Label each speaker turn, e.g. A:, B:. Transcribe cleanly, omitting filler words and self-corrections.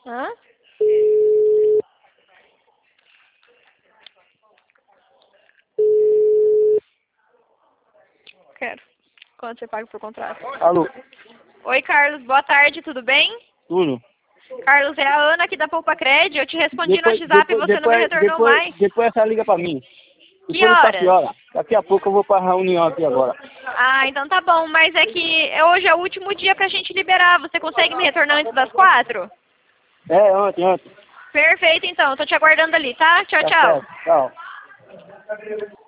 A: Hã? Quero. Quanto você paga por contrato?
B: Alô?
A: Oi, Carlos. Boa tarde, tudo bem?
B: Tudo?
A: Carlos, é a Ana aqui da Poupa Cred. Eu te respondi no WhatsApp e você não me retornou mais.
B: Depois essa liga pra mim.
A: Que horas?
B: Daqui a pouco eu vou pra reunião aqui agora.
A: Ah, então tá bom. Mas é que hoje é o último dia pra gente liberar. Você consegue me retornar antes das 4?
B: É, ontem.
A: Perfeito, então. Tô te aguardando ali, tá? Tchau,
B: Tá
A: tchau.
B: certo. Tchau.